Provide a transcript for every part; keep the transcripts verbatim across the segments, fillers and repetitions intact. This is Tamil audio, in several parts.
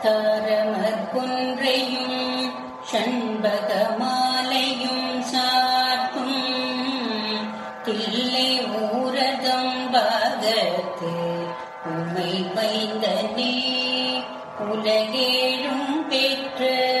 தாரமர் கொன்றையும் சண்பக மாலையும் சாற்றும் தில்லை ஊரதம் பாகத்து உமை வைந்தனே உலகேழும் பெற்ற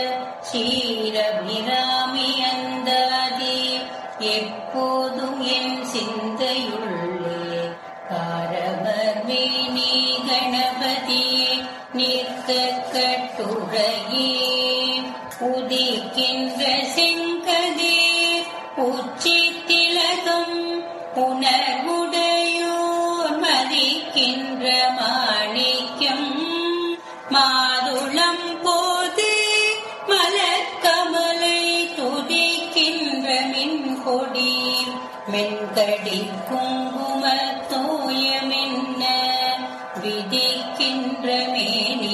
சீரபிராமி அந்தாதி எப்போதும் என் சிந்தையுள்ளே காரவர் வேணி கணபதியே நிற்க கட்டுரையே உதிக்கின்ற செங்கதிர் உச்சி திலகம் உணர்வுடையோர் மதிக்கின்ற மாணிக்கம் மாதுளம் போது மலர்கமலை துதிக்கின்ற மின்கொடி மென்கடி குங்கும தோயமென்ன விதிக்கின்ற மேனி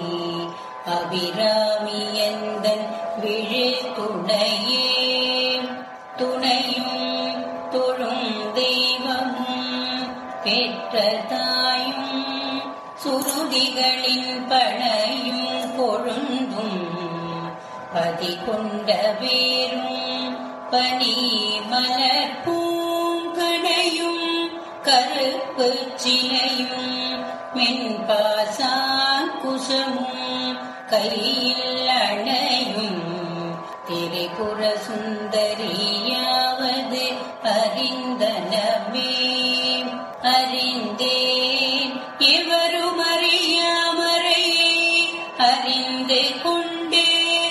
அபிராமி எந்தன் விழு துணையே துணையும் தொழும் தெய்வமும் பெற்ற தாயும் சுருதிகளின் பணையும் கொழுந்தும் பதி கொண்ட வேரும் பனி மலர் பூங்கடையும் கருப்பு சிலையும் மென்பாசான் குசமும் கையில் அணையும் திரிபுர சுந்தரியாவது அறிந்தனமே அறிந்தேன் எவரும் அறியாமறையை அறிந்து கொண்டே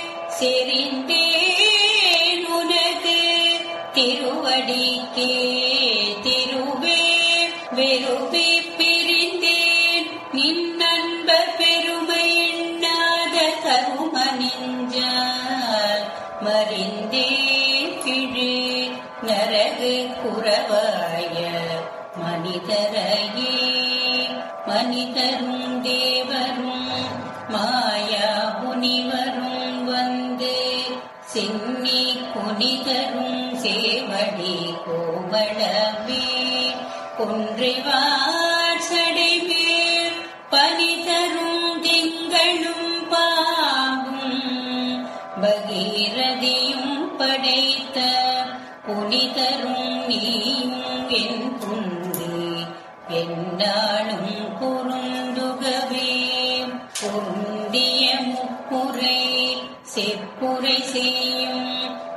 செறிந்தேன் உனது திருவடிக்கே திருவே வெறுவே பிரிந்தேன் நின் நண்பர் பெருமை எண்ணாத கரும நெஞ்சால் மறிந்தேன் கிழு நரகு குறவாய மனிதரையே மனிதரும் தேவரும் மாயா முனிவரும் வந்து சென்னி புனிதரும் சேவடி கோவளவே கொன்றைவார் சடைமேல் பனிதரும் திங்களும் பாம்பும் பகீரதியும் படைத்த புனிதரும் நீயும் என் குந்து என்னாலும் பொருந்துகவே பொருந்திய முப்புரை செப்புரை செய்யும்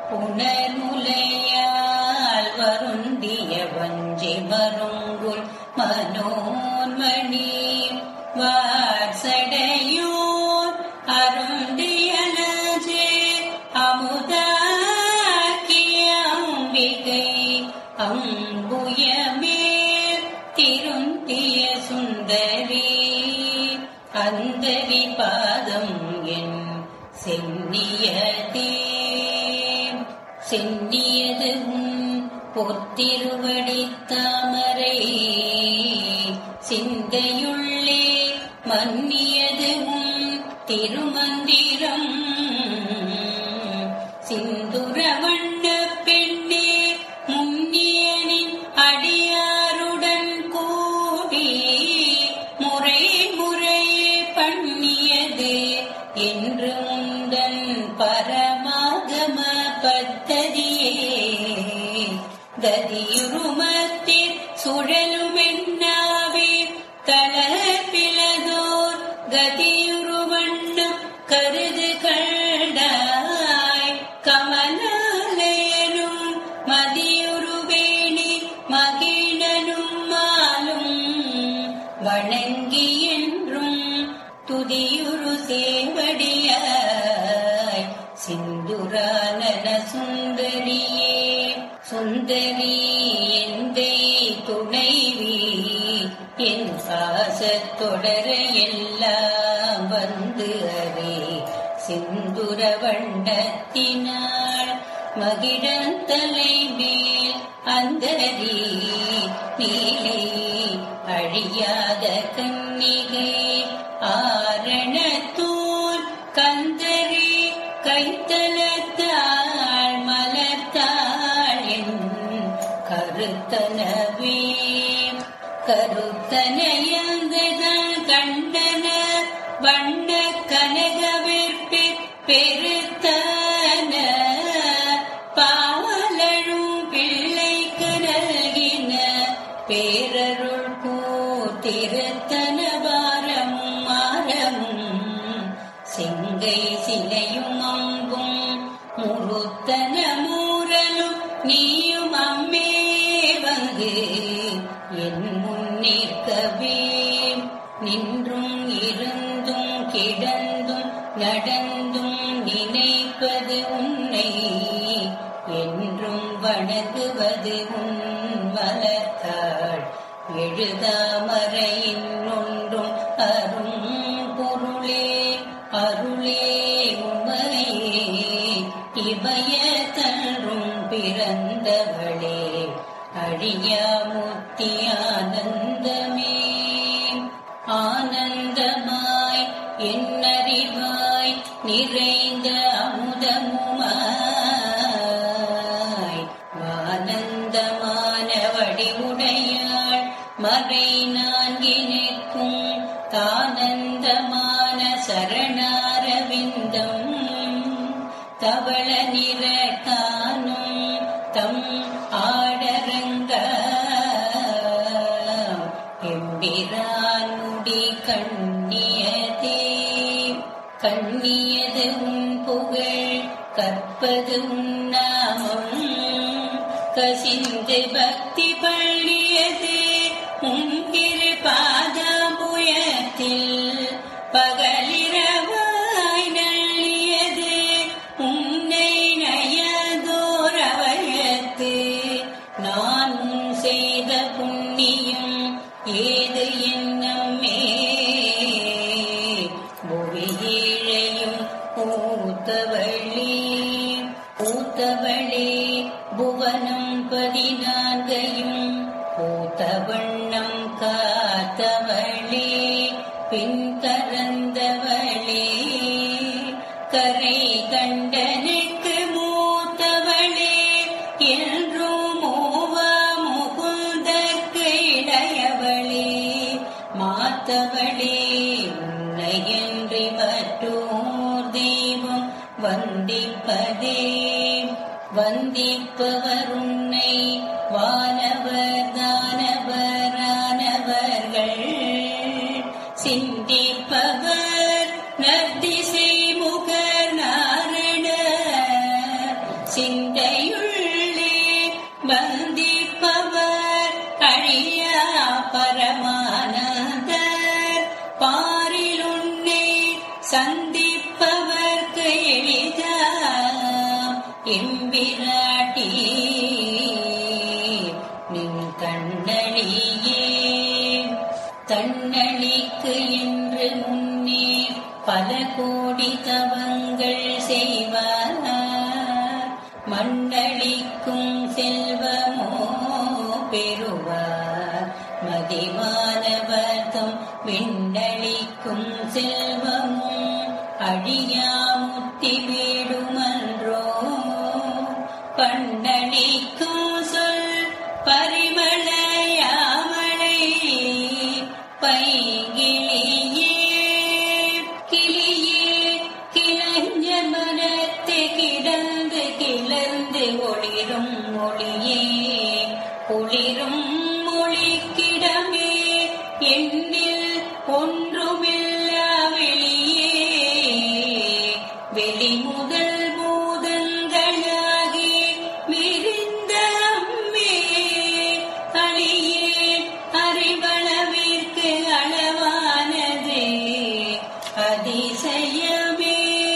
புனர்முலையால் வருந்திய வஞ்சி மருங்குல் மனோன்மணி வாசடையோர் அருந்தியலஜே அமுதாக்கிய அம்பிகை அம்புயமேல் திருந்திய சுந்தரி அந்தரி பாதம் என் சென்னியதே சென்னியது உன் பொத்திருவடி தாமரை சிந்தையுள்ளே மன்னியது உன் திருமந்திரம் சிந்துர வண்ண பெண்ணே முன்னியனின் அடியாருடன் கூடி முறை முறையே பண்ணியது என்று முந்தன் பரமாகம பத்ததியே கதியுருமத்தில் சுழலுமென்னாவே கலப்பிலதோர் கதியுருவண்ணம் கருது கண்டாய் கமலாலயனும் மதியுருவேணி மகிழனும் மாலும் வணங்கி என்றும் துதியுரு சேவடியாய் சிந்துரானன சுந்தரியே சுந்தரி எந்தை துணைவி என் பாசத்தொடர எல்லாம் வந்து அரே சிந்துர வண்ணத்தினாள் மகிழந்தலை மேல் அந்தரி நீலே அழியாத கன்னிகை ஆரணத்தூர் கந்தரி கைத்தலத்தாள் மலர்த்தாள் என் கருத்தனவே கருத்தனையந்ததன் கண்டன வண்ண கனகவிற்பிற் பெருத்தன பாவலழும் பிள்ளைக்கு நல்கின பேரருள் கூத்திருத்தன வாரமும் மாறமும் செங்கை சிலையும் அம்பும் முறுத்தன மூரலும் நீயும் அம்மே வந்து என் முன்னிற்கவே நின்றும் இருந்தும் கிடந்தும் நடந்தும் நினைப்பது உன்னை என்றும் வணங்குவது உன் மலர்த்தாள் எழுதாமறையின் ஒன்றும் அரும் பொருளே அருளே உமையே இமய தன்றும் பிறந்தவளே அழியா முத்தி ஆனந்தமே ஆனந்தமாய் என்னறிவாய் நிறைந்த அமுதமுமாய் ஆனந்தமான வடிவுடையாள் மறை நான்கினுக்கும் தானந்தமான சரணாரவிந்தம் தவள நிற காணும் தம் ஆடரங்க எம்பிரான் முடி கண்ணியதே கண்ணியது உன் புகழ் கற்பது உன் நாமம் கசிந்து பக்தி பள்ளியதே உன் திரு பாதாம்புயத்தில் பகலிரவாய் நள்ளியது உன்னை நயதோரவயத்து நான் முன் செய்த புண்ணியம் ஏது என்னம்மே புவியேழையும் பூத்தவளே பூத்தவளே புவனம் பதினான்கையும் பூத்தவண்ணம் காத்தவளே பின் கரந்தவளே கரை கண்டனுக்கு மூத்தவளே என்றும் மூவா முகுந்தற்கு இடையவளே மாத்தவளே உன்னையன்றி மற்றோர் தெய்வம் வந்திப்பதே வந்திப்பவர் உன்னை வானவர் தானவரானவர்கள் சிந்திப்பவர் நர்திசை முகர் நாரண சிந்தையுள்ளே வந்திப்பவர் அழியா பரமானந்தர் பாரில் உன்னை சந்திப்பவர்க்கு எளிதா எம்பிராட்டி நின் தன்னழியே தன்னழிக்கு என்று முன்னே பல கோடி தவங்கள் செய்வார் மண்ணளிக்கும் செல்வமோ பெறுவார் மதிவானவர்தம் விண்ணளிக்கும் செல்வமும் அழியா முத்தி வீடுமன்றோ பண்ணளிக்கும் சொல் பரிமளையாமலை பைங்கிளியே கிளியே கிளஞ்ச மனத்து கிடந்து கிளர்ந்து ஒளிரும் ஒளியே குளிரும் மொழிக்கிடமே எண்ணில் ஒன்றுமில்லா வெளியே வெளி முதல் பூதங்களாகி விரிந்த அம்மே அழியே அறிவளவிற்கு அளவானது அதிசயமே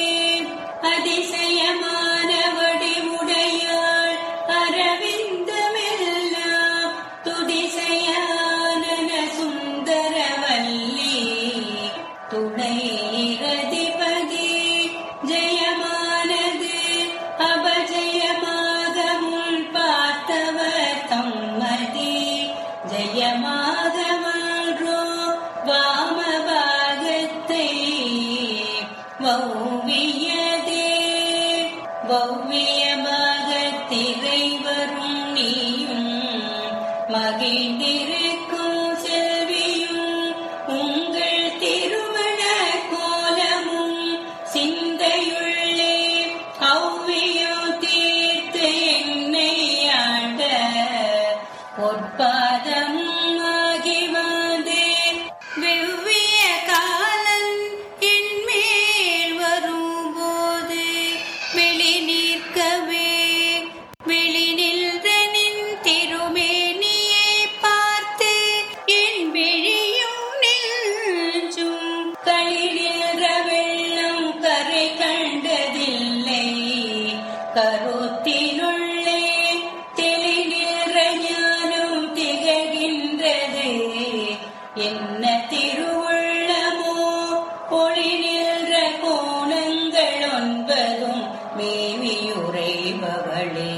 அதிசயமான வடிவுடையாள் அரவிந்தமெல்லாம் துதிசையான சுந்தரவல்லி துணை ரதிபதி ஜெயமானது அபஜயமாக முள் பார்த்தவர் தம்மதி ஜெயமாக மன்றோ வாமபாகத்தை வௌவியதே வௌவியமாக திரை வரும் நீயும் மகிழ்ந்திருக்கும் செல்வியும் உங்கள் திருமண கோலமும் கருத்தினுள்ளே தெளிநிற ஞானம் திகழ்கின்றது. என்ன திருவுள்ளமோ ஒளி நின்ற கோணங்கள் ஒன்பதும் மேவியுரைபவளே.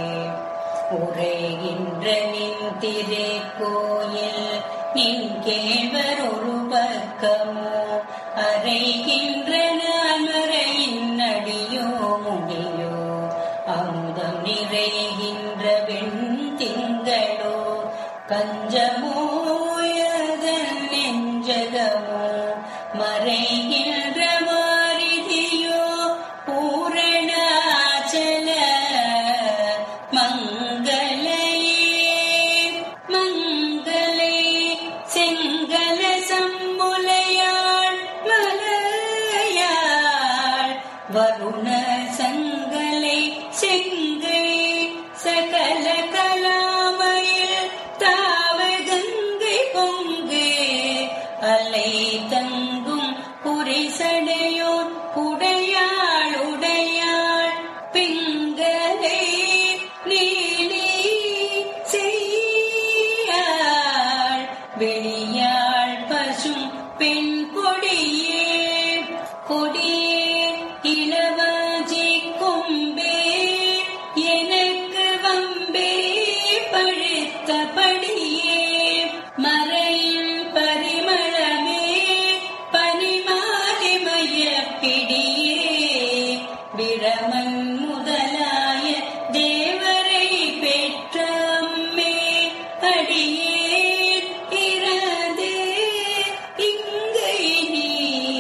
உரைகின்ற நின் திருக்கோயில் நின் கேள்வர் ஒரு பக்கமோ அறைகின்ற நான்மறையின் அடியோ முடியோ அமுதம் நிறைகின்ற வெண் திங்களோ கஞ்சமோ யதன் நெஞ்சகமோ மறைகின்ற மாரிதியோ பூரணாச்சல மங்களையே மங்களை செங்கல சம்புலையாள் மலையாள் வருண சங்கலை செங்கை சகல கலாமையில் தாவ கங்கை பொங்கு அலை தங்கும் புரிசடையோன் உடையாள் உடையாள் பிங்களை நீலி செய்யாள் வெளியாள் பசும் பெண் கொடியே கொடியே இளவாஜி கொம்பே எனக்கு வம்பே பழுத்தபடியே மறையில் பரிமளமே பனிமாலிமய பிடியே பிரமன் முதலாய தேவரை பெற்ற அம்மே அடியே இராது இங்கை நீ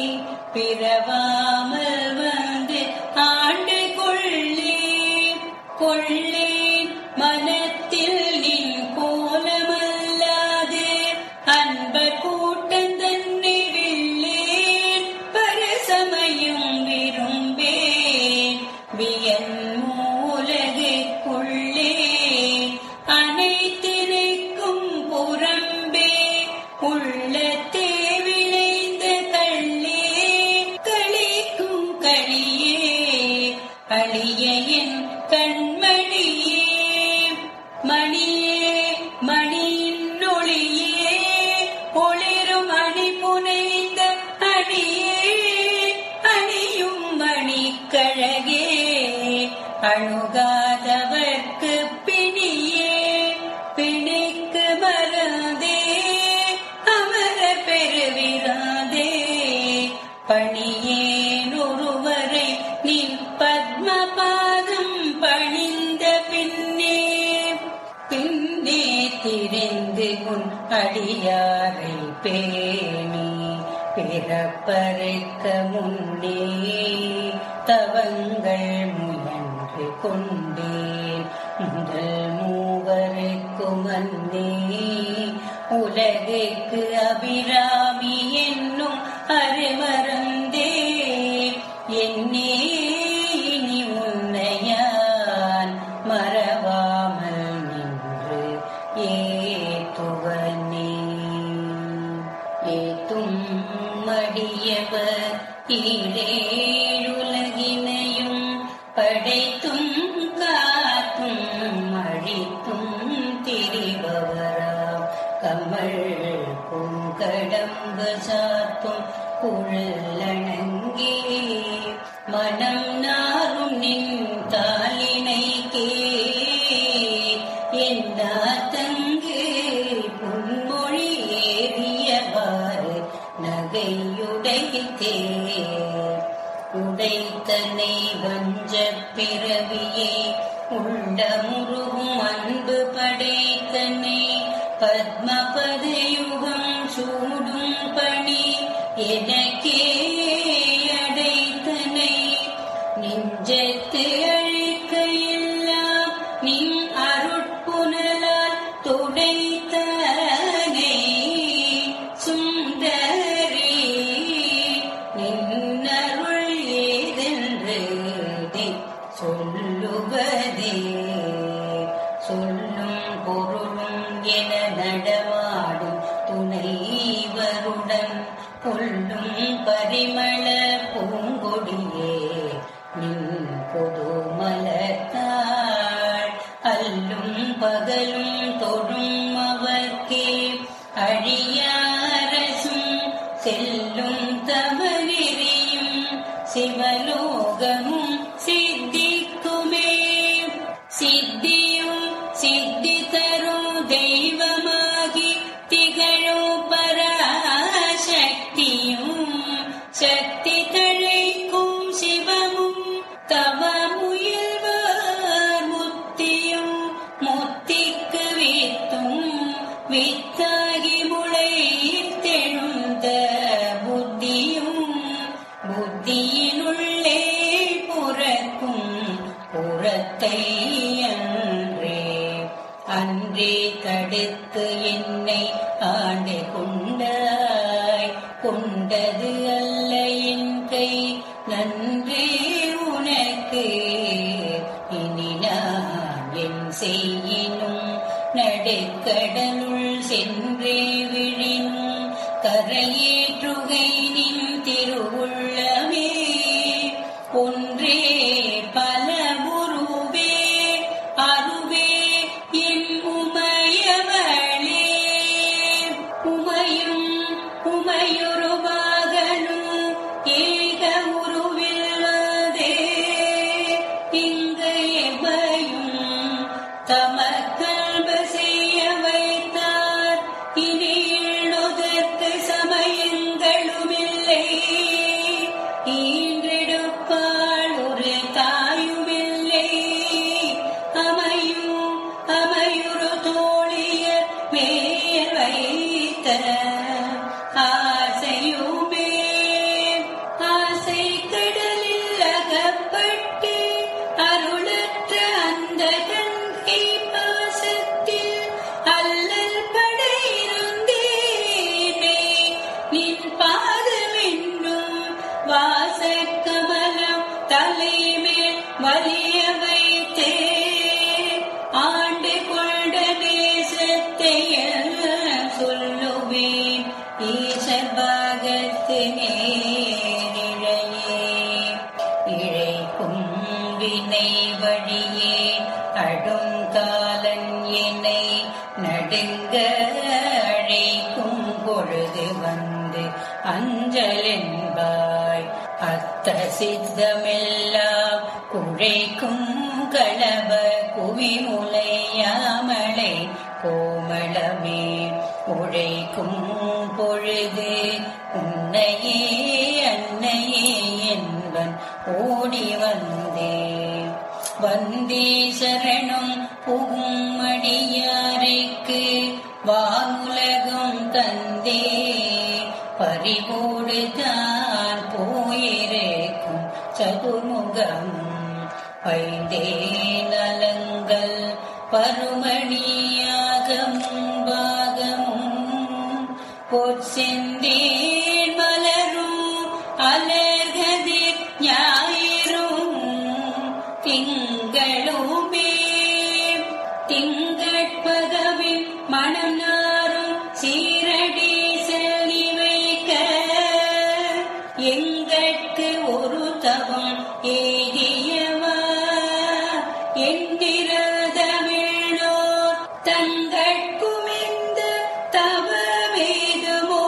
பிறவாமல் வந்து ஆண்டு கொள்ளே கொள்ளேன் மனத்தில் நின் கோலமல்லாது அன்பர் கூட்டம் தன்னை வில்லேன் பரசமயம் விரும்பேன் வியன் மூலகைக்குள்ளே அனைத்தினைக்கும் புறம்பே உள்ளத்தே விளைந்த கள்ளே களிக்கும் களியே அழிய என் கண்மணியே மணியே மணியின் ஒளியே ஒளிரும் அணி புனைந்த அணியே அணியும் மணிக்கழகே அணுகாதவர்க்கு பிணியே பிணிக்கு மறந்தே அமர பெருவிராதே பணியேன் ஒருவரை நின் பத்மபாதம் பணிந்த பின்னே பின்னே திரிந்து உன் அடியாரை பேணி பிறப்பறுக்க முன்னே தவங்கள் முயன்று கொண்டேன் முதல் மூவருக்கு மன்னே உலகுக்கு அபிராமி என்னும் அருமருந்தே என்னே இனி உன்னையான் மறவாமல் நின்று ஏத்துவனே. ஏத்தும் மடியவர் ஈழேழுலகினையும் படைத்தும் காத்தும் அழித்தும் திரிபவராம் கமல் பூங்கடம்பு சாத்தும் குழலணங்கே மனம் நாரும் நின் தாளினைக்கே என்னா தங்கு புன்மொழி ஏறியவாறு நகையுடைத்தே உடைத்தனை வஞ்ச பிறவியே உள்ளமுருகும் அன்பு படைத்தனை பத்மபதயுகம் சூடும் பணி எனக்கே அடைத்தனை நெஞ்சத்து அழிக்கையெல்லாம் நின் அருட்புனலால் துடைத்தனை சுந்தரி நின்னருள் ஏதென்று சொல்லுவதே சொல்லும் பொருளும் என நடமாடும் துணைவருடன் கொள்ளும் பரி சிவலோகமும் சித்திக்குமே. சித்தியும் சித்தி தரும் தெய்வமாகி திகழும் பராசக்தியும் சக்தி தழைக்கும் சிவமும் தவமுயல்வார் முத்தியும் முத்திக்கு வித்தும் வித்தாகி முளைத்தெழுந்த புத்தியும் புத்தியினுள்ளே புறக்கும் புறத்தை அன்றே அன்றே தடுத்து என்னை ஆண்டு கொண்டாய். கொண்டது அல்ல என் கை நன்றே உனக்கு. இனி நான் என் செய்யினும் நடுக்கடலுள் சென்றே விழினும் கரையேற்றுகை நின் திருவுள்ளமே. ஒன்றே பல உருவே அருவே என் உமையவளே. உமையும் உமையுருவாகனும் ஏக உருவில்வதே. இங்கு எவையும் தமக்கல்ப செய்ய வைத்தார். இனியதற்கு சமயங்களுமில்லை. ஈன்றெடுப்பாள் ஒரு தாயுமில்லை. அமையும் அமையுறு தோழியர் மேல் வைத்த ஆசையுமே. ஆசை கடலில் அகப்பட்டு அருளற்ற அந்த கங்கை பாசத்தில் அல்லல் படையிருந்தேனே. நின் பாதமென்னும் வாசக்கமலம் தலைமேல் வலிய வைத்தே. ஆண்டு கொண்ட தேசத்தை சொல்லுவேன் ஈசர் பாகத்து நேரிழையே. இழைக்கும் வினை வழியே அடுங்காலன் என்னை நடுங்க அழைக்கும் பொழுது வந்து அஞ்சலென்பாய். அத்த சித்தமெல்லாம் குழைக்கும் களப குவிமுலையாமலை கோமளமே. உழைக்கும் பொழுது உன்னையே அன்னையே என்பன் ஓடி வந்தே. வந்தே சரணம் புகும் அடியாரைக்கு வானுலகம் தந்தே. பறிவோடு தான் போயிருக்கும் சதுர்முகம் ஐந்தே நலங்கள் பருமணியாகமும் பாகமும் பொற்செந்தேன் மலரும் அலர்கதிர் ஞாயிறும் திங்களுமே. திங்கட்பகவின் மனம் நாரும் சீரடி செல்லி வைக்க. எங்கட்கு ஒரு தவம் ஏதியவா எந்திரதமிழோர் தங்கட்கும் இந்த தவமேதுமோ.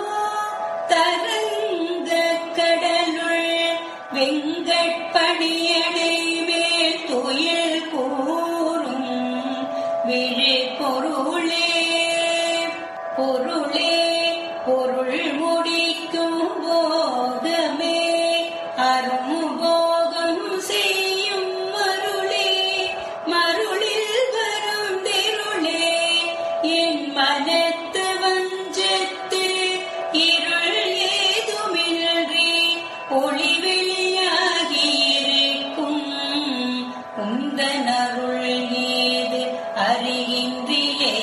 தரங்க கடலுள் வெங்கட்பணியடை மேல் துயில் கூறும் விழி பொருளே. பொருளே பொருள் முடிக்கும் போகமே. அரும் போகம் செய்யும் மருளே. மருளில் வரும் திருளே. என் மனத்து வஞ்சத்து இருள் ஏதுமின்றி ஒளி வெளியாகி இருக்கும். உந்தன் அருள் ஏது அறிகின்றிலே.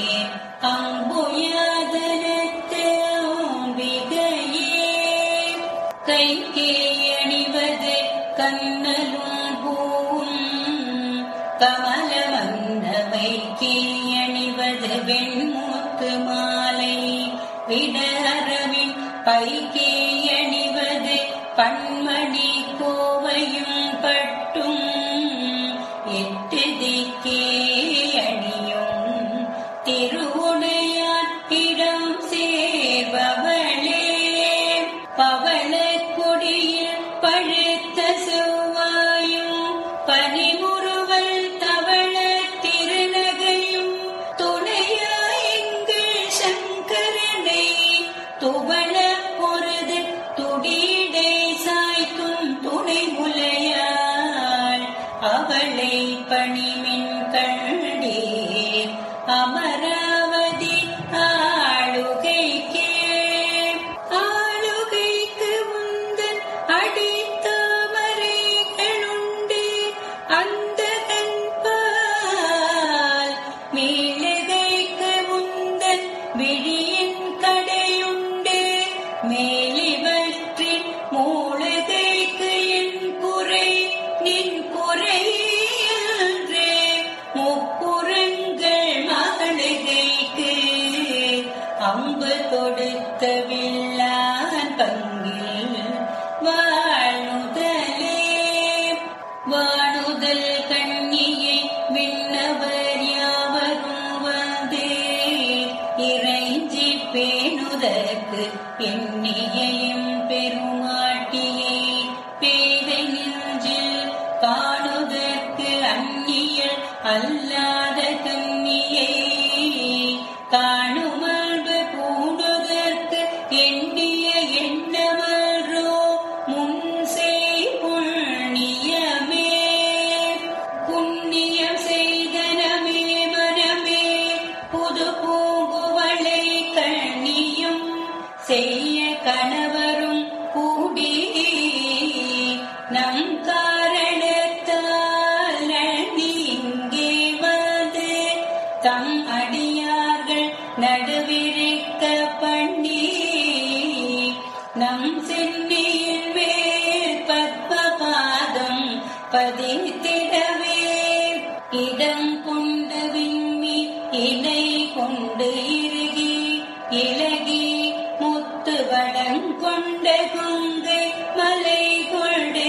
அம்புயாதனத்து அம்பிகையே. கைக்கே அணிவது கண்ணலும் பூவும் கமல மன்னமைக்கே அணிவது வெண்முத்து மாலை. விடரவின் பைக்கே அணிவது பன்மணி கோவையும் பட்டும். எட்டு திக்கே அணியும் திருவுடையான் இடம் சேர்பவளே. பவள கொடியில் பழ பணிமின் கண்டீர் அமராவதி ஆளுகைக்கே ஆளுகைக்கு முந்தன் அடித்தாமரைகளுண்டு அந்த கண்பால் மேலகைக்கு முந்தன் விழியின் கடையுண்டு மேலிவற்றின் மூலகைக்கு என் குறை நின் குறை என்றே முப்புறங்கள் மாளிகைக்கு அம்பு தொடுத்த வில்லான் பங்கில் வாழுதலே வாழுதல் கண்ணியை விண்ணவர் யாவரும் வந்து இறைஞ்சி பேணுதற்கு எண்ணியையும் பெருமாட்டியை பேதை நெஞ்சில் காணுதற்கு அந்நியல் அல்லாத கண்ணியை காணுமல்பு பூணுதற்கு எண்ணிய எண்ணமல்றோ முன்செய் புண்ணியமே புண்ணியம் செய்தனமே மனமே புது பூங்குவளை கண்ணியும் செய்ய கணவரும் கூடி நம் காரணத்தால் இங்கே வந்து தம் அடியார்கள் நடுவிருக்க பண்ணி நம் சென்னியின் மேல் பத்மபாதம் பதித்திடவே இடம் கொண்டு விம்மி இணை கொண்டு இறுகி இலகி முத்து வடங்கொண்ட கொங்கை மலை கொண்டு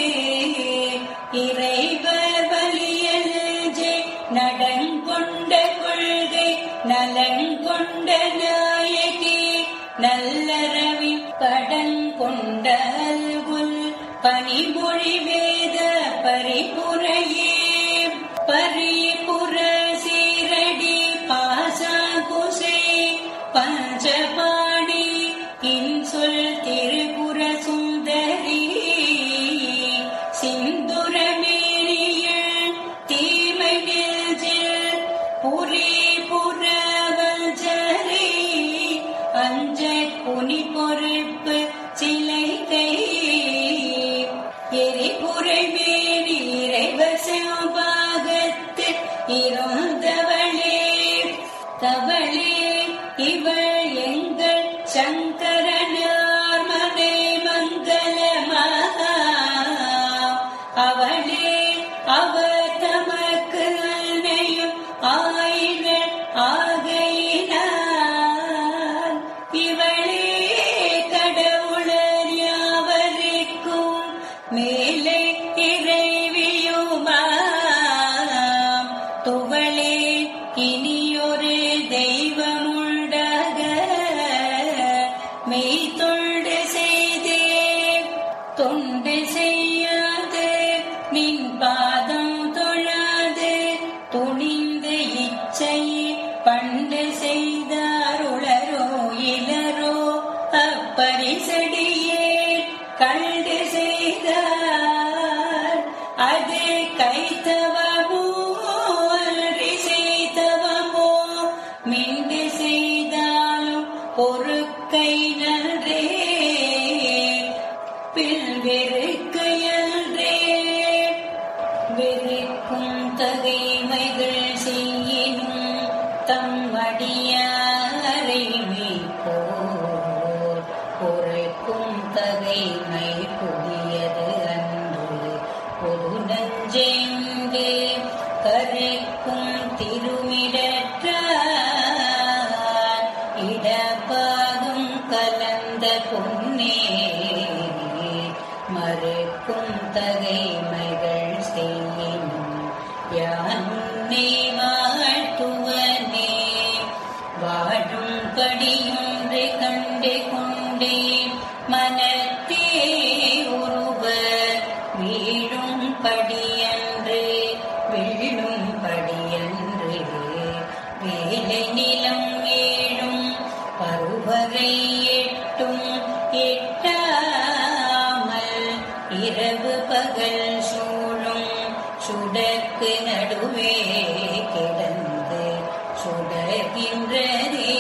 இறைவர் வலியல்ஜே நடங்கொண்ட கொள்கை நலங்கொண்ட நாயகி நல்லறவி கடங்கொண்ட அல்குல் பனிமொழி வேத பரிபுரையே பரிபுர சீரடி பாசகுசை பஞ்சபாணி இன்சொல் திரிபுர சுந்தரி சிந்துரமேனியல் தீமை நெஞ்சில் புரி புறவல்ஜரி அஞ்ச புனி பொறுப்பு சிலை கை எரிபுரை மேனி இறைவர் சிவபாகத்து இருந்தவளே தவளே இவள் எங்கள் சங்கரனார் மனை மங்களமா அவளே அவர் தமக்கு அன்னையும் ஆயினர் ஆகையினார் இவளே கடவுளர் யாவருக்கும் மேலே இறைவியுமாம் துவளே இனியொரு தெய்வமுண்டாக மெய் தொண்டு செய்தே தொண்டு செய்யாது நின் பாதம் தொழாது துணிந்து இச்சை பண்டு செய்தாருளரோ இளரோ அப்பரிசடியே கண்டு செய்தார் அது கைத்தவமோ அன்றி செய்தவமோ மிண்டு செய்தாலும் பொறுக்கை நன்றே பில் வெறுக்கையன்றே வெறுக்கும் தகைமைகள் செய்யினும் தம் அடியாரை மேய்ப்போர் பொறுக்கும் தகைமை புதியது அன்று பொது நஞ்செய்து கரைக்கும் திருமிடற்றார் இடப்பாகும் கலந்த பொன்னே மறுக்கும் தகைமைகள் செய்யினும் யான் உன்னை வாழ்த்துவனே வாழும் படியொன்று கண்டு கொண்டே மனத்தே ஒருவர் வீழும் படியன்று விழும் படியன்று வேலை நிலம் ஏழும் பருவரை எட்டும் எட்டாமல் இரவு பகல் சூழும் சுடர் எனக்கு நடுவே கிடந்து சுடர்கின்றதே.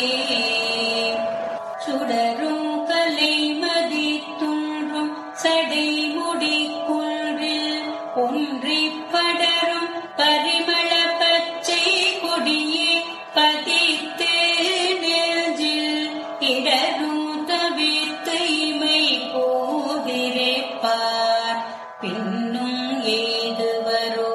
சுடரும் கலை மதித்துன்றும் சடை முடிக்குன்றில் ஒன்றி படரும் பரிமள பச்சை கொடியே பதித்து நெஞ்சில் இடரும் தவிர்த்து இமை போதிரேப்பார் பின்னும் ஏதுவரோ.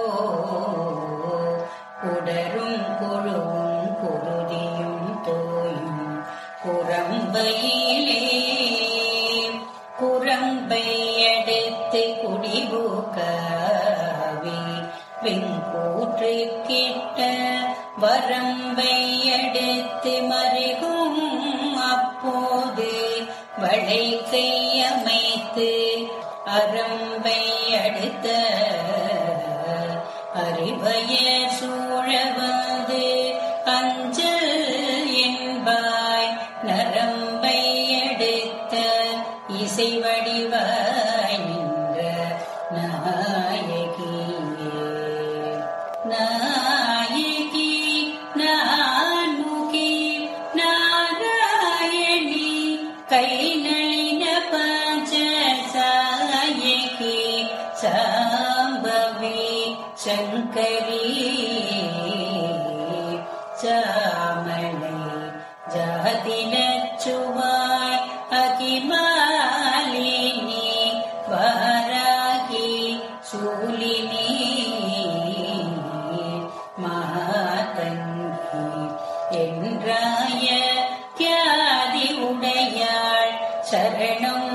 குடரும் கொழுவும் குருதியும் தோயும் குரம்பையிலே குரம்பை அடுத்து குடிபூக்காவி வெங்கூற்று கிட்ட வரம்பை அடுத்து மருகும் அப்போது வளை கையமைத்து அரம்பை அடுத்த அறிவய சூழவது அஞ்சல் என்பாய் நரம்பை அடுத்த இசை வடிவாய் நின்ற நாயகியே. நாயகி நான்முகி நாராயணி கை நளின பஞ்சசாயகி சாம்பவி சங்கரி சாமளை ஜாதிலச்சுவாய் அகிமாலினி வாராகி சூலினி மாதங்கி என்றாய தியாதி உடையாள் சரணம்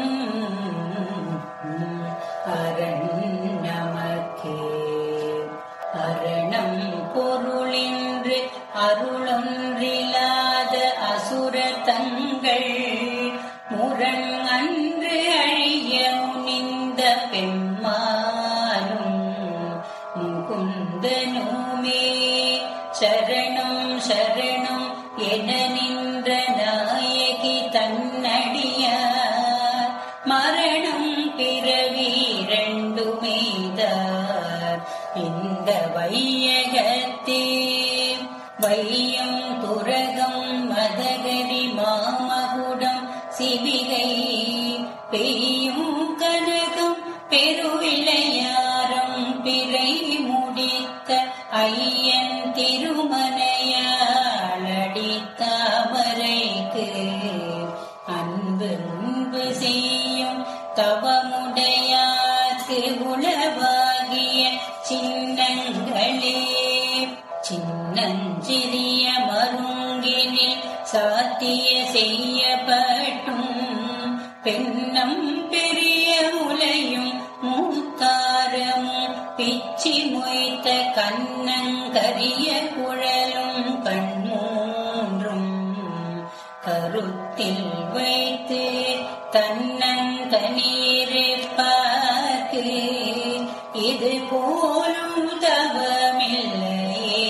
அரண் நமக்கே. அரணம் பொருளின்று அருளொன்றில்லாத அசுர தங்கள் முரண் அன்று அழிய முனிந்த பெம்மானும் முகுந்தனுமே சரணம் சரணம் என நின்ற நாயகி தன்னடியார் மரணம் பிறவி இரண்டுமேதார் இந்த வையகத்தே. வையம் துரகம் மதகரி மாமகுடம் சிவிகை பெய்யும் கனகம் பெருவிளையாரம் பிறை முடித்த ஐயன் திருமனையாளடி தாமரைக்கு அன்பு முன்பு செய்யும் தவமுடையார்க்கு உளவாகிய சின்னங்களே. சின்னஞ்சிறிய மருங்கினில் சாத்திய செய்யப்பட்டும் பெண்ணம் பெரிய உலையும் மூத்தாரமும் பிச்சி மொய்த்த கண்ணங்கரிய குழலும் கண்மூன்றும் கருத்தில் வைத்து தன்னந்தனீரேற்பார்க்கு இது போலும் தவமில்லையே.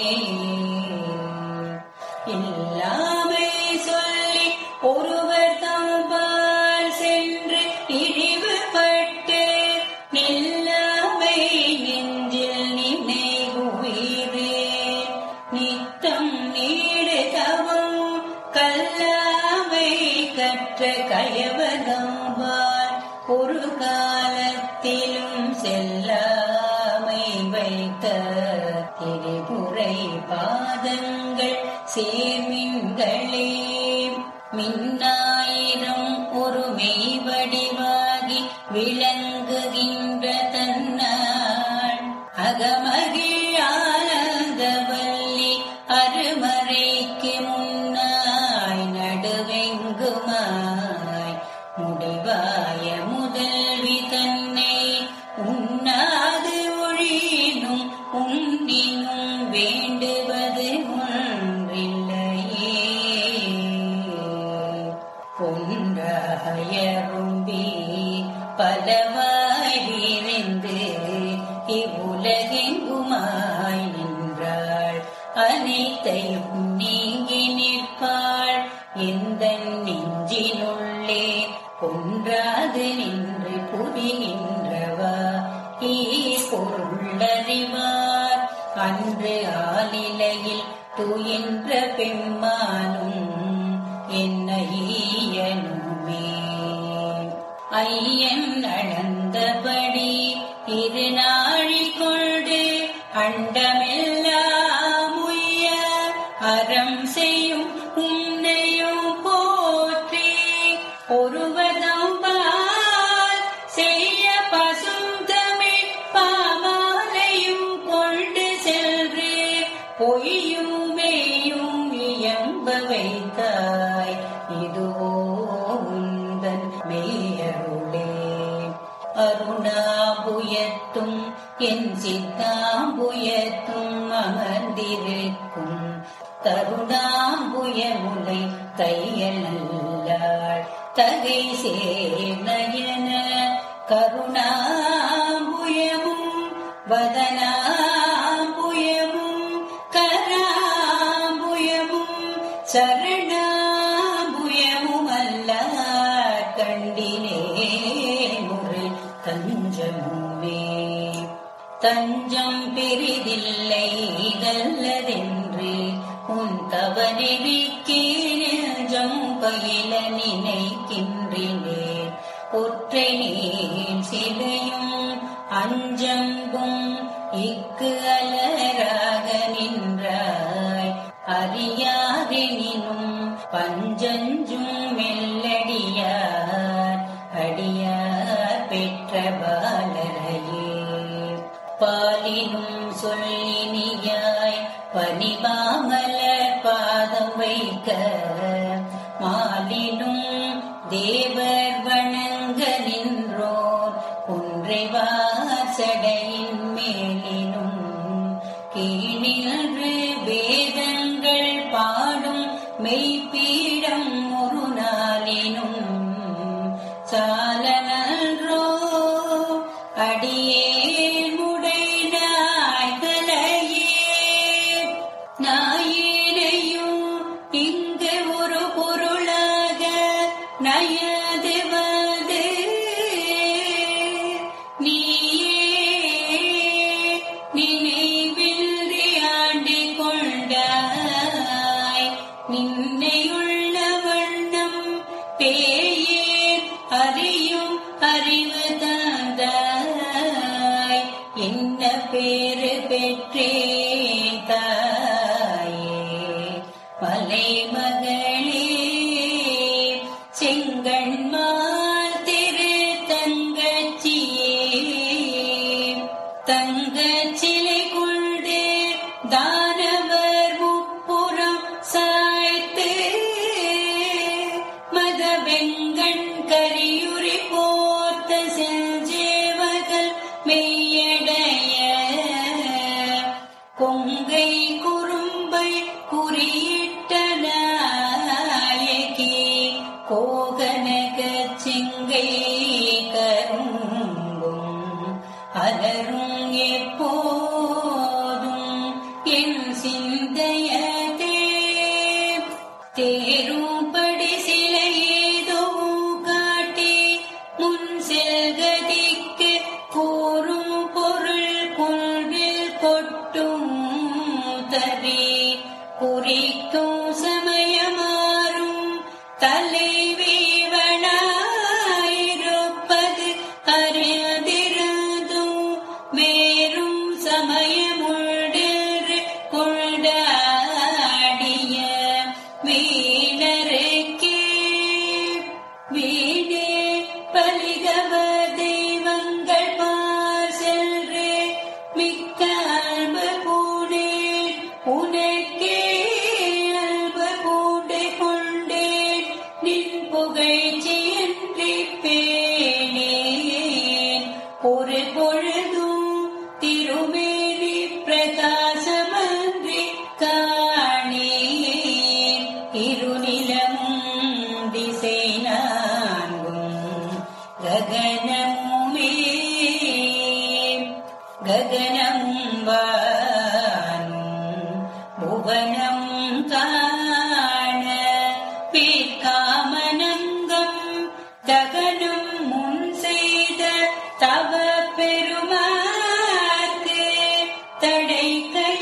இல்லாமை சொல்லி ஒருவர் தம்பால் சென்று இழிவுபட்டு நில்லாமை நெஞ்சில் நினைவுயிரே. நித்தம் நீடு தவம் கல்லாமை கற்ற கயவதம்பால் ஒரு காலத்திலும் செல்லாமை வைத்த திரிபுரை பாதங்கள் சேர்மின்களே. மின்னாயிரம் ஒரு மெய்வடிவாகி விளங்குகின்ற தன்னாள் அகமகிழானந்தவல்லி அருமறைக்கு முன்னாய் நடுவெங்குமாய் முடிவாய முதல்வி தன்னை உண்ணாது ஒழினும் உண்ணினும் வேண்டுவது ஒன்றில்லையே. பொன்றாயரும்பி பலவாய் வீழ்ந்து இவ்வுலகெங்குமாய் நின்றாள் அனைத்தையும் நீங்கி நிற்பாள் எந்தன் நெஞ்சினுள்ளே பொன்றாது நின்று புரிகின்றவா ஈ பொருளறிவார் அன்று ஆலிலையில் துயின்ற பெம்மானும் என்ன ஈயனுமே. ஐயன் அளந்தபடி இருநாழி கொண்டு அண்டமெல்லாம் உய்ய அறம் செய்யும் உன்னையும் போற்றி ஒருவதம் பால் செய்ய பசும் தமிழ் பாமாலையும் கொண்டு சென்று பொய்யுமேயும் இயம்ப வைத்தாய் இதுவோ உந்தன் மெய்யருளே. அருணாபுயத்தும் என் சித்தாம்புயத்தும் அமர்ந்திருக்கும் தருணாம்புயமுலை தையல் நல்லாள் தகை சேர்நயன கருணாம்புயமும் வதனாம்புயமும் கராம்புயமும் சரணாம்புயமும் அல்ல கண்டினே முறை தஞ்சமுமே. தஞ்சம் பெரிதில்லை நல்லதென்று உன் தவநெறிக்கே நெஞ்சம் பயில நினைக்கின்றே. ஒற்றை நீர் சிலையும் அஞ்சம்பும் இக்கு அலராக நின்றாய் அறியாதெனினும் பஞ்சஞ்சும் மெல்லடியார் அடியார் பெற்ற பாலரையே. பாலினும் சொல்லினியாய் பனிபாமலர் பாதம் வைக்க மாலினும் தேவர் வணங்க நின்றோர் குன்றைவார் சடையின் மேலினும் கீழின்று வேதங்கள் பாடும் மெய்ப்பீடம் ஒரு நாளினும் சால நன்றோ அடியே முடை நாய்களையே. நாயினையும் இங்கு ஒரு பொருளாக நயதுவது நீயே நினைவின்றி ஆண்டு கொண்டாய் நின்னையுள்ள வண்ணம் பேயேன் அறியும் அறிவு தந்தாய் என்ன பேரு பெற்றேன் தாயே மலைமகளே. செங்கண்மால் திரு தங்கச்சியே தங்கச்சிலை கொண்டு தானவர் முப்புறம் சாய்த்து மதவெங்கண் கரியுரி போர்த்த செஞ்சேவர்கள் மெய்யடைய கொங்கை குறும்பை குறியிட்ட நாயகி கோகனக செங்கை கரும்பும் அலரும் எப்போதும் என் சிந்தையதே. தேரும்படி சிலை ஏதோ காட்டி முன் செல்கதிக்கு கூறும் பொருள் கொள்வில் கொட்டும் தரி குறிக்கும் சமயமாறும் தலைவீவனாயிருப்பது அறிந்திருந்தும் வேறும் சமயமுள்ளில் கொண்டாடிய வீணருக்கே. வீணே பலிகவ தெய்வங்கள் பார் சென்று மிக்க அன்பு பூனேன் உனக்கே அன்பு பூண்டை கொண்டேன் நின் புகழ்ச்சியின்றி பேணேன் ஒரு பொழுதும் திருமேனி பிரகாசமன்றி காணேன் இருநிலமும் திசை நான்கும் ககனமுமே ககனமும் வானும் புவனம் காண பிற்காமனங்கம் தகனம் முன் செய்த தவ பெருமாக்கு தடை கை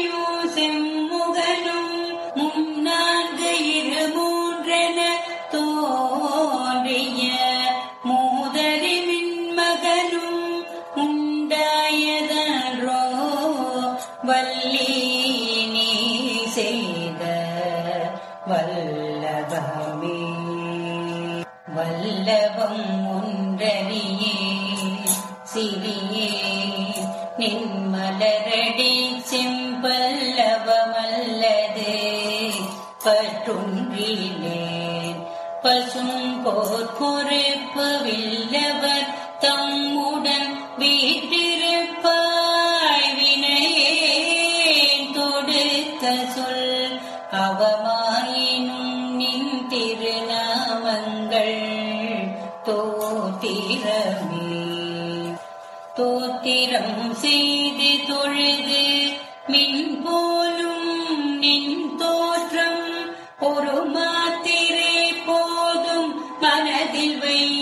தோத்திரம் செய்து தொழுது மின் போலும் நின் தோற்றம் ஒரு மாத்திரை போதும் மனதில்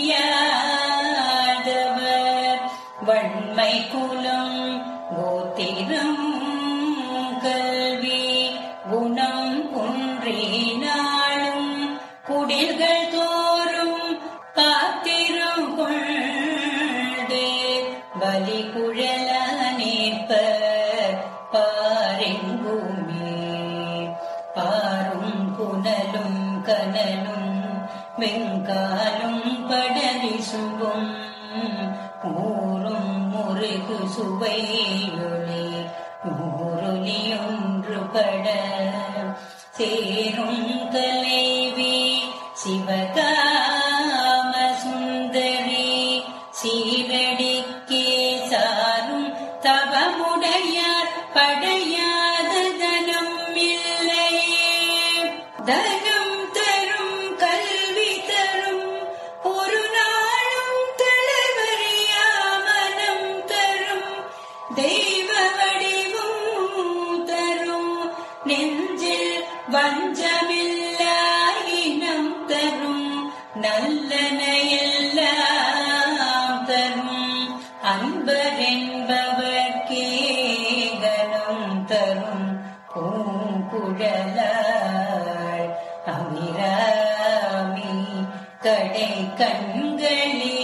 வையாதவர் வன்மை குலம் கோத்திரம் கல்வி குணம் குன்றினாலும் குடில்கள் தோறும் காத்திரும் கொண்டு பலி குழல நேர்ப்பர் பாரெங்குமே பாரும் புனலும் கனலும் வெங்காலும் படலி சும்பும் ஊரும் முருகு சுவையொளி ஊருளி ஒன்று பட சேரும் தலைவி சிவகாம சுந்தரி சீரடிக்கே சாரும் தவமுடையார் படையாத தனம் இல்லையே தனம் தரும் கல்வி தரும் ஒரு நாளும் தலைவரியாமனம் தரும் தெய்வ வடிவும் தரும் நெஞ்சில் வஞ்சமில்லாயினம் தரும் நல்லன எல்லாம் தரும் அன்பரென்பவர்க்கே கனம் தரும் பூங்குழலாள் அபிராமி கடை கண்களே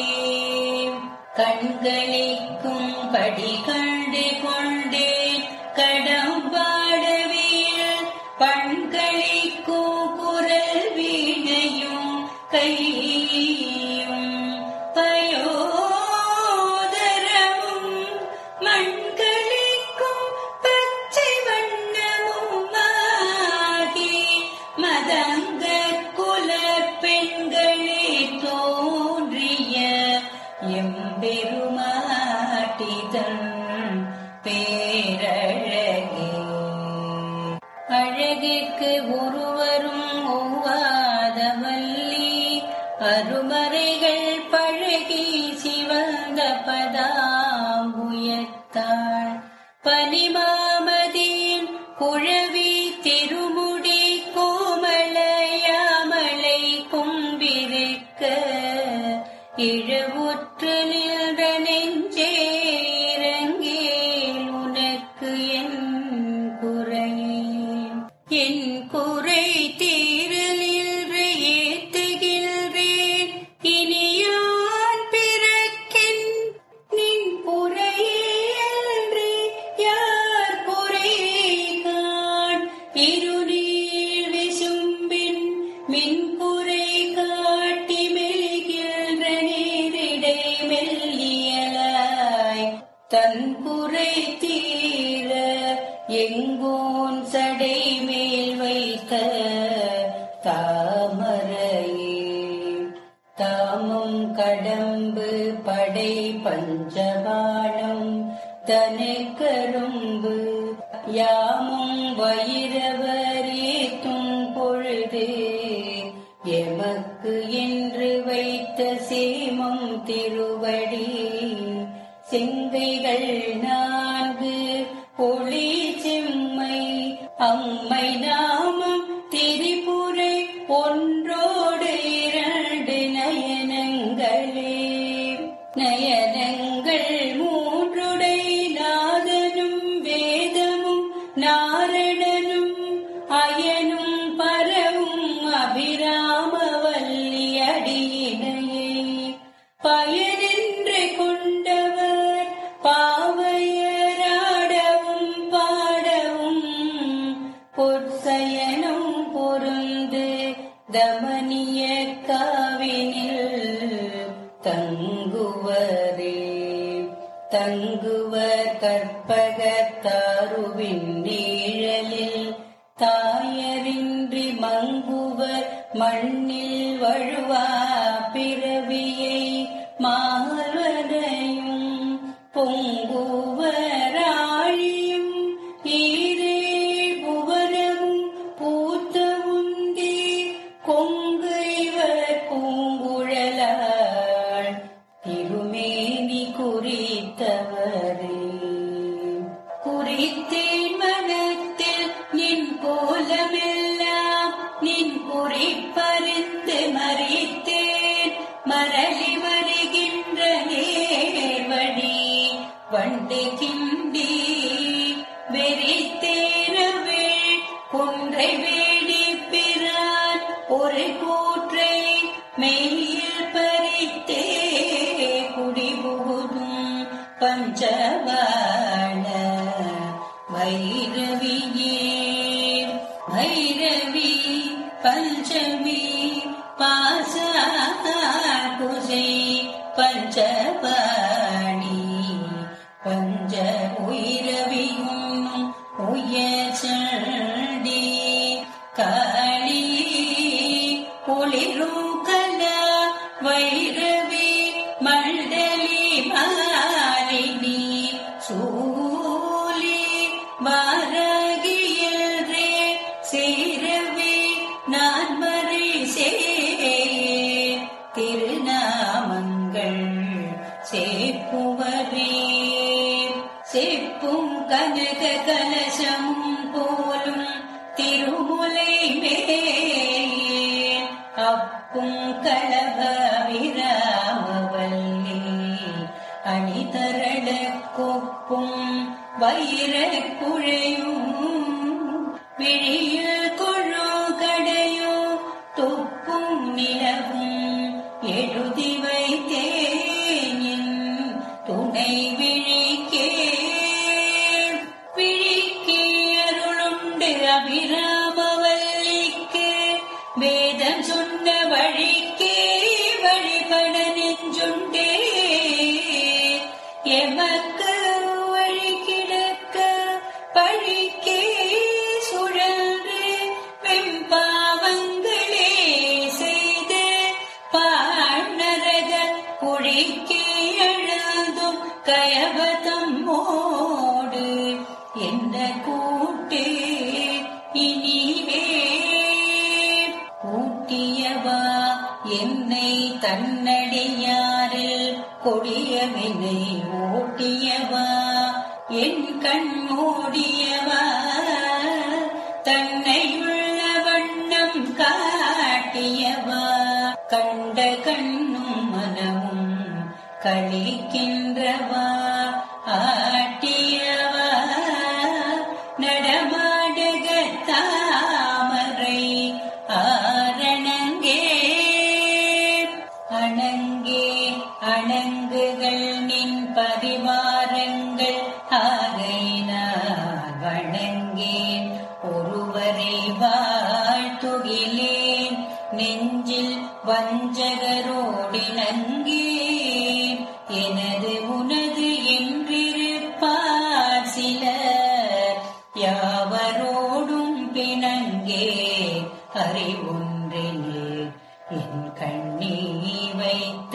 கண்களிக்கும் படி கண்டு கொண்டேன் கடம்பாடவியல் பண்களிக்கும் குரல் வீணையும் கையும் பயோதரமும் மண்களிக்கும் பச்சை வண்ணமும் ஆகி மதங்க குல பெண்களே தோன்றிய எம்பெருமாட்டிதன் பேரழகே அழகுக்கு ஒருவரும் ஒவ்வாதவல்லி அருமறைகள் பழகி சிவந்த பதாம்புயத்தாள் பனிமாமதியின் குழவி திருமுடி கோமளையாமலை கும்பிருக்க இழவுற்று நின்ற நெஞ்சே இறங்கேன் உனக்கு என் குறையே என் குறை தீரலின்று ஏத்துகின்றேன் இனியான் பிறக்கின் நின் குறையன்று யார் குறைகான் இருநீர் விசும்பின் மின் குறை காட்டி மெலிகின்ற நீரிடை மெல்லியலாய் தன் குறை தீர எங்கோன் சடை மேல் வைத்த தாமரையே தாமும் கடம்பு படை பஞ்சபாணம் தனை கரும்பு யாமும் வயிரவர் ஏத்தும் பொழுது எமக்கு என்று வைத்த சேமம் திருவடி செங்கைகள் நான்கு ஒளி செம்மை அம்மை நாமம் திரிபுரை ஒன்றோடு இரண்டு நயனங்களே நயனங்கள் மூன்றுடை நாதனும் வேதமும் நாரணனும் அயனும் பரவும் அபிராமவல்லி அடியினையே பயனின்று கொண்டவர் பாவையராடவும் பாடவும் பொற்சயனும் பொருந்து தமனிய காவினில் தங்குவரே தங்குவர் கற்பகத்தாருவின் நீழலில் தாயரின்றி மங்குவர் மண்ணில் வழுவா பிறவியை மால்வரையும் பொங்குவராழியும் ஈரே புவனமும் பூத்த உந்தி கொங்கு இவர் பூங்குழலாள் திருமேனி குறித்தவர் வண்டு கிண்டி வெறித்தேரவே குன்றை வேடி பிறான் ஒரு கூற்றை மெய்யில் பறித்தே குடிபுகுதும் பஞ்சபாண வைரவியே. வைரவி பஞ்சமி பாசா குசை பஞ்சபாணி பஞ்ச உயிரவி உண்ணும் உயர்ச்சண்டி காளி ஒளிரும் கலா வைரவி மண்டலி மாலினி சூலி வாராகியல்ரே சேரவே நான் மறிசே திருநாமங்கள் சேப்புவரே. செப்பும் கனக கலசமும் போலும் திருமுலை மேல் அப்பும் களப விராமவல்லி அணிதரள கொப்பும் வைர குழையும் விழியில் கொழு கடையோ தொப்பும் நிலவும் எழுதி வைத்தேன் துணை விழிக்கே. விழிக்கே அருளுண்டு அபிராமவல்லிக்கு வேதம் சொன்ன வழிக்கே வழிபட நெஞ்சுண்டே. எமக்கு வழி கிடக்க பழிக்கே சுழன்று வெம்பாவங்களே செய்த பாணரக குழிக்கே எழுதும் கயவதம் மோடு என்ன கூட்டே இனிவே. ஊட்டியவா என்னை தன்னடியாரில் கொடியவினை ஓட்டியவா என் கண் மூடியவா தன்னையுள்ள வண்ணம் காட்டியவா கண்ட கண்ணும் மனமும் களிக்கின்றவா ஆட்டியவா நடமாடக தாமரை ஆரணங்கே. அணங்கே அணங்குகள் நின் பரிவாரங்கள் ஆகையினால் வணங்கேன் ஒருவரை வாழ்த்துகிலேன் நெஞ்சில் வஞ்சகரோடிணங்கேன். எனது உனது என்றிருப்பார் சிலர் யாவரோடும் பிணங்கே அறிவொன்றினே என் கண்ணி வைத்த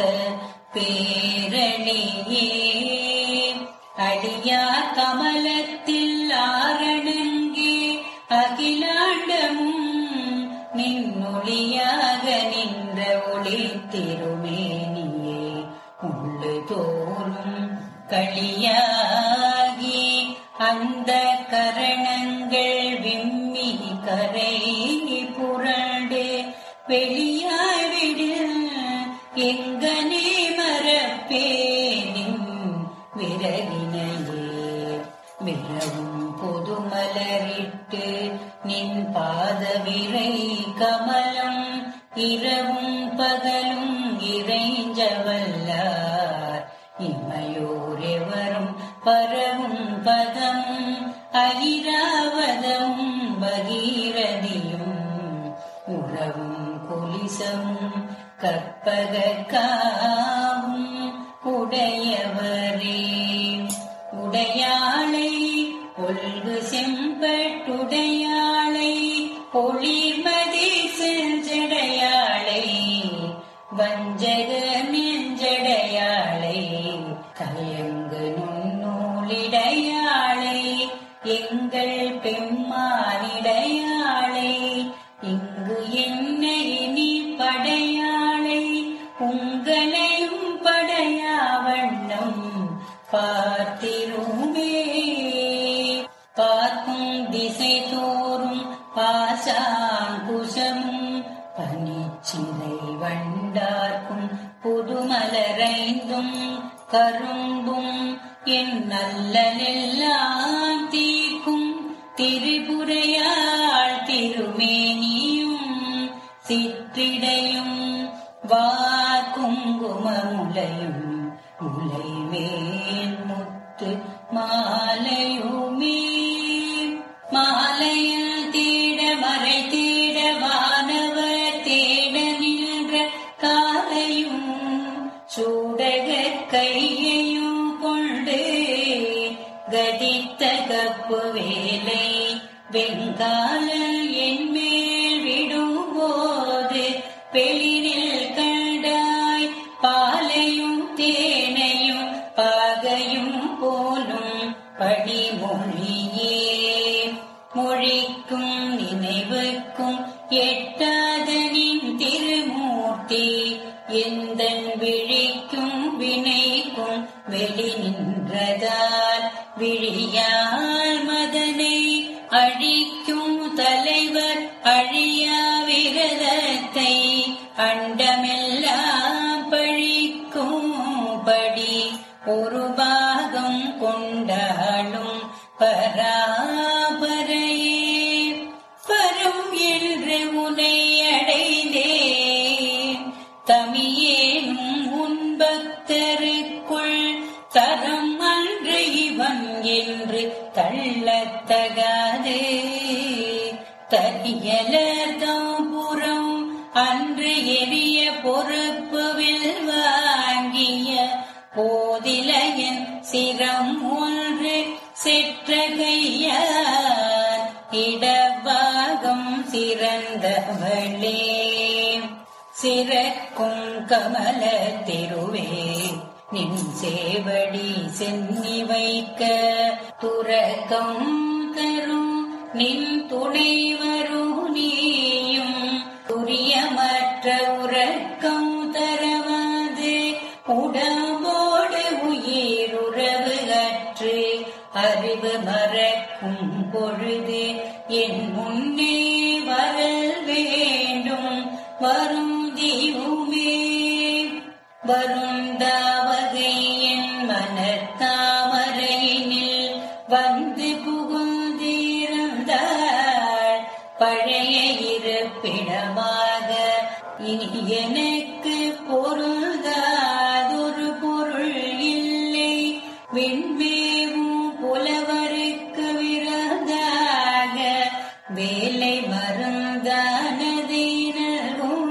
பேரணியே. அடியார் கமலத்தில் ஆரணங்கே அகிலாண்டமும் நின்னொளியாக நின்ற ஒளி திருமேனியே. உள்ளு தோறும் களியாகி அந்த கரணங்கள் விம்மி கரை புரண்டு வெளியாய்விடு எங்கனே மறப்பேனின் விரலினையே. விரவும் பொதுமலரிட்டு நின் பாத விரை கமலம் இரவும் பகலும் இறைஞ்சவல்லார் இமையோர் எவரும் பரவும் பதமும் ஐராவதமும் பகீரதியும் உறவும் குலிசமும் கற்பக காவும் உடையவரே. உடையாளை ஒல்கு செம்பட்டுடையாளை ஒளிர்மதி செஞ்சடையாளை வஞ்சக நெஞ்சடையாளை கயங்கு நுண்ணூலிடையாளை எங்கள் பெம்மானிடையாளை இங்கு என்னை நீ படையாளை உங்களையும் படையாவண்ணம் பார்த்திருமே. பார்க்கும் திசை தோறும் பாசாங்குசமும் பனிச்சிலை வண்டார்க்கும் புதுமலரைந்தும் கரு கரும்பும் என் நல்லலெல்லாம் தீர்க்கும் திரிபுரையாள் திருமேனியும் சிற்றிடையும் வார் குங்குமமுலையும் முலைமேல் முத்து மாலையுமே மாலையில் தேட மறை தேட வானவர் தேட நின்ற காலையும் சூடக கையையும் கொண்டு கதித்த கப்பு வேலை வெங்காலல் என் மேல் விடும்போது பெளிரில் கண்டாய் பாலையும் தேனையும் பாகையும் போலும் படிமொழியே மொழிக்கும் நினைவுக்கும் எட்டாத நின் திருமூர்த்தி எந்தன் விழிக்கும் வினைக்கும் வெளி நின்றதால் விழியால் மதனை அழிக்கும் தலைவர் அழியா விரதத்தை அண்டமெல்லாம் பழிக்கும் படி ஒரு பாகம் கொண்டாடும் பராபரையே பரம் என்று உனை அடைந்தேன் தமியேனும் உன் பக்தருக்குள் தரம் அன்று இவன் என்று தள்ளத்தகாது தரியலர்தாபுரம் அன்று எரிய பொறுப்புவில் வாங்கிய போதிலையன் சிரம் ஒன்று செற்றகையார் இடபாகம் சிறந்தவளே சிறக்கும் கமல திருவே நின் சேவடி சென்னி வைக்க துறக்கம் தரும் நின் துணை வரும் நீயும் துரியமற்ற உறக்கம் தரவாது உடம்போடு உயிருறவு அற்று அறிவு மறக்கும் பொழுது என் முன்னே வரல் வேண்டும் வரும் தீவுமே வருந்தாவகை என் மனத்தாமரையினில் வந்து புகுந்திருந்தாள் பழைய இருப்பிடமாக இனி எனக்கு பொருள்தாதொரு பொருள் இல்லை விண்மேவும் புலவருக்கு விரதாக வேலை மருந்தானதீனரும்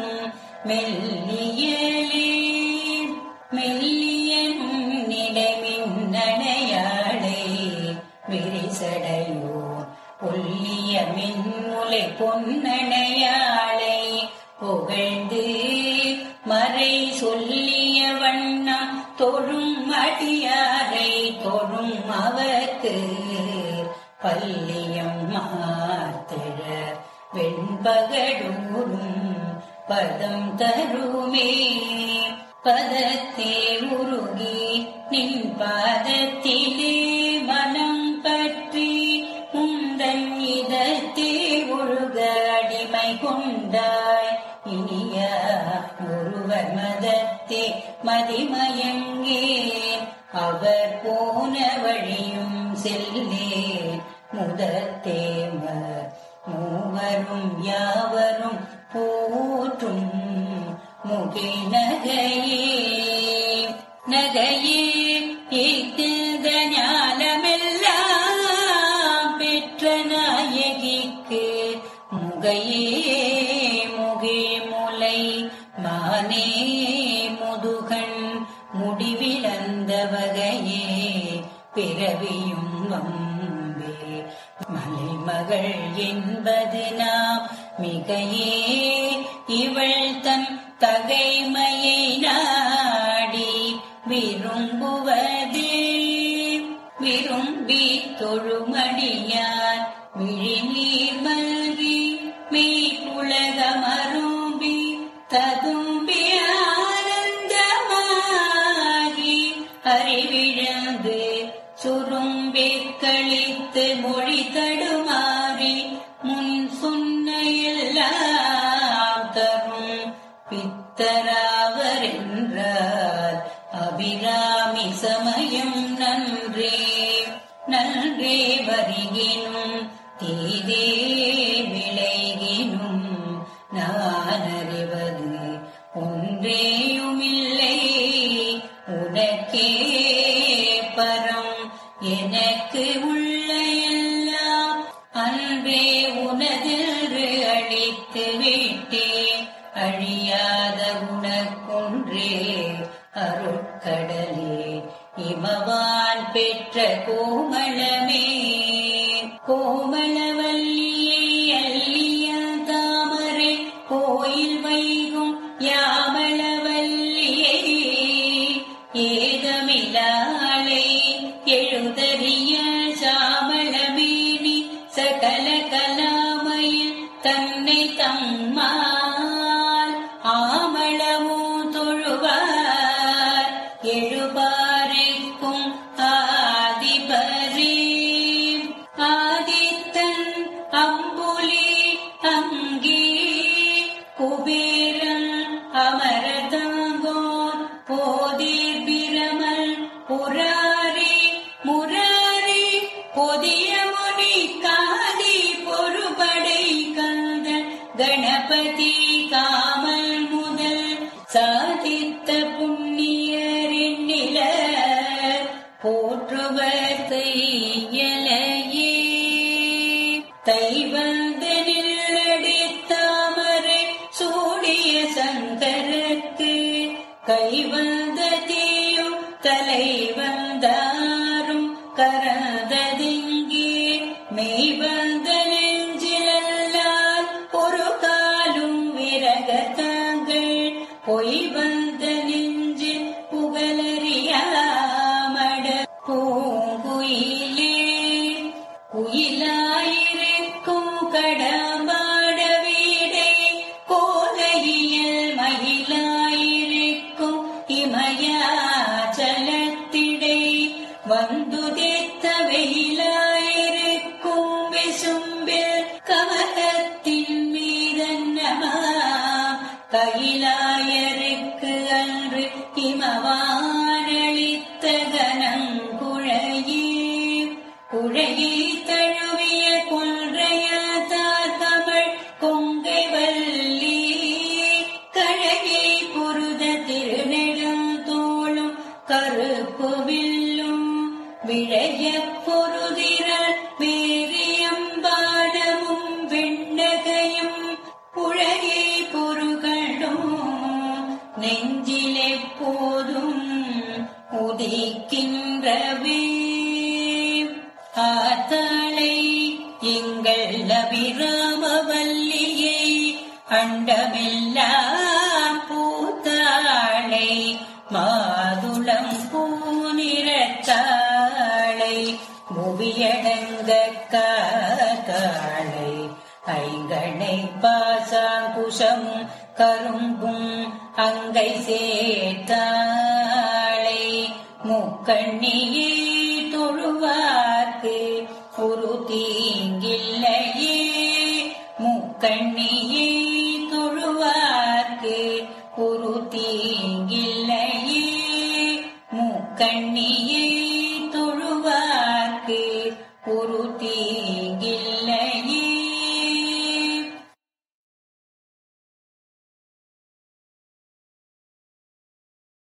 மெல்லியலே மெல்லியனும் நிலைமின்னணையாளே விரிசடையோர் பொல்லிய மின்முலை பொன்னணையாளை புகழ்ந்து மறை சொல்லிய வண்ணம் தொழும் அடியாரை தொழும் அவர்க்கு பல்லியம் மாத்திர வெண்பகடூரும் பதம் தருமே பதத்தே உருகி நின் பாதத்திலே மனம் பற்றி உந்தன் இதத்தே ஒழுக அடிமை கொண்டாய் இனிய ஒருவர் மதத்தே மதிமயங்கே அவர் போன வழியும் செல்லே முதத்தேவர் மூவரும் யாவரும் போற்றும் முகை நகையே நகையே இத்திருந்த ஞானமெல்லாம் பெற்ற நாயகிக்கு முகையே முகே முலை மானே முதுகன் முடிவிழந்த வகையே பிறவியும் வம்பே மலைமகள் என்பது நாம் மிகையே இவள் தன் தகைமையை நாடி விரும்புவதே விரும்பி தொழுமடியார் விழிநீர் மல்கி மெய்ப்புலக மரும்பி ததும்பி ஆனந்தமாகி அறிவிழந்து சுரும்பி கழித்து மொழி தடுமாறி முன் சொன்ன எல்லாம் தரும் பித்தராவர் என்றார் அபிராமி சமயம் நன்றே நன்றே வருகினும் தீதே விளைகினும் நான் அறிவது ஒன்றேயுமில்லை உனக்கே பரம் எனக்கு உள்ள எல்லாம் அன்றே உனதென்று அழித்து விட்டே அழியாத உனக்கொன்றே அருட்கடலே இமவான் பெற்ற கோமளமே கோமளவல்லியே அல்லிய தாமரை கோயில் வைகும் யாமளவல்லியே ஏதமிலாளை எழுதறிய சாமளமேனி சகல கலாமையில் தன்னை தம்மால் ஆமளமோ தொழுவார் எழுபாரைக்கும் ஆதிபரே ஆதித்தன் அம்புலி அங்கே குபேரன் அமரதாங்கோன் போதீர் பிரமல் புராரி முராரி பொதிய முனி காதி பொறுபடை கந்த கணபதி காமல் முதல் சாதித்த புண்ணியரின்னில போற்றுவர் தையலையே தைவந்த நில்லடித்தாமரை சூடிய சங்கரக்கு கைவந்த தீயும் தலை வந்தாரும் கரந்ததிங்கே மெய்வந்த நெஞ்சிலல்லால் ஒரு காலும் விரகத்தாங்கள் பொய் வந்த நெஞ்சில் புகழறியாமட பூங்குயிலே குயிலாயிருக்கும் கடமாட வீடை கோலையில் மயிலாயிருக்கும் இமயாச்சலத்திடை வந்துதித்த வெயிலாயிருக்கும் விசும்பில் கமலத்தின் மீதன்னமா கையிலாயருக்கு அன்று இமவானளித்த கனங்குழையே குழையை தழுவிய கொன்றையார் தமிழ் கொங்கை வல்லி கழகை பொருத திருநெடும் தோளும் கருப்பு வில்லும் விழைய பொருதிரல் வேரியம்பாடமும் வெண்ணகையும் புழையை பொருகளும் நெஞ்சிலே போதும் உதிக்கின்றவே ஆத்தாளை எங்கள் அபிராமவல்லியை அண்டமெல்லாம் பூத்தாளை மாதுளம் பூநிறத்தாளை புவியடங்க காத்தாளை ஐங்கணை பாசாங்குஷமும் கரும்பும் அங்கை சேர்த்தாளை முக்கண்ணியே தொழுவார்க்கு ஒரு தீங்கில்லையே முக்கண்ணியே தொழுவார்க்கு ஒரு தீங்கில்லையே முக்கண்ணியே தொழுவார்க்கு ஒரு தீ